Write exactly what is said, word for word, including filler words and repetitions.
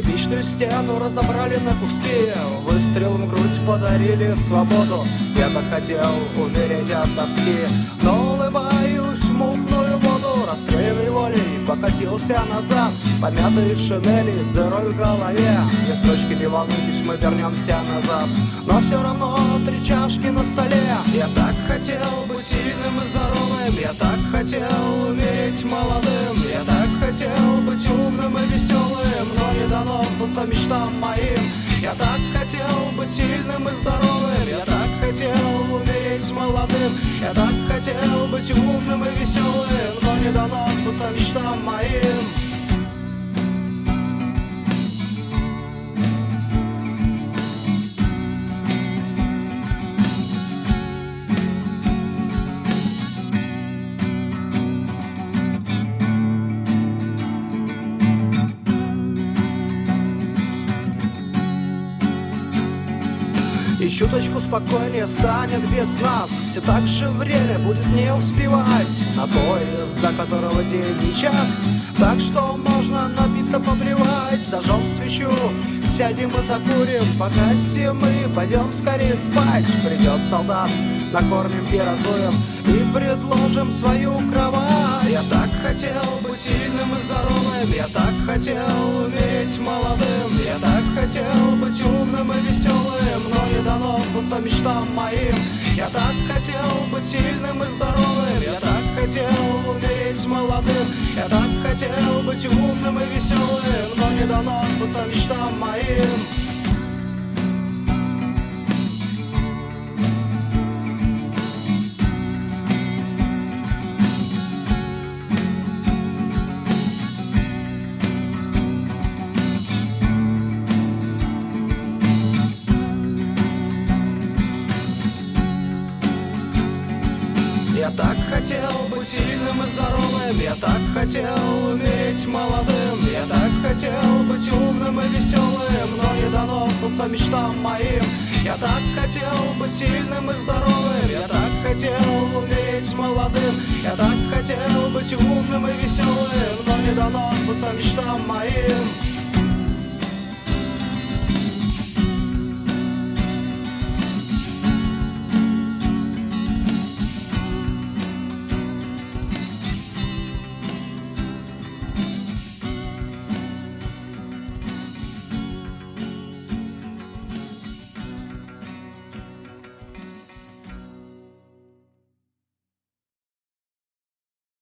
Кирпичную стену разобрали на куски, выстрелом в грудь подарили свободу. Я так хотел умереть от тоски, но улыбаюсь в мутную воду. Расстреливай волей, покатился назад, помятые шинели с дырой в голове. Листочки, не волнуйтесь, мы вернемся назад, но все равно три чашки на столе. Я так хотел быть сильным и здоровым, я так хотел умереть молодым, я так хотел быть умным и веселым, но не дано сбыться мечтам моим. Я так хотел быть сильным и здоровым, я так хотел умереть молодым, я так хотел быть умным и веселым, но не дано сбыться мечтам моим. И чуточку спокойнее станет без нас. Все так же время будет не успевать на поезд, до которого день и час. Так что можно напиться, поплевать. Зажжем свечу, сядем и закурим, погасим и пойдем скорее спать. Придет солдат, накормим и разуем и предложим свою кровать. Я так хотел быть сильным и здоровым, я так хотел умереть молодым, я так хотел быть умным и веселым, но не дано сбыться мечтам моим. Я так хотел быть сильным и здоровым, я так хотел умереть молодым, я так хотел быть умным и веселым, но не дано сбыться мечтам моим. Я так хотел быть сильным и здоровым, я так хотел умереть молодым, я так хотел быть умным и веселым, но не дано сбыться мечтам моим. Я так хотел быть сильным и здоровым, я так хотел умереть молодым, я так хотел быть умным и веселым, но не дано сбыться мечтам моим.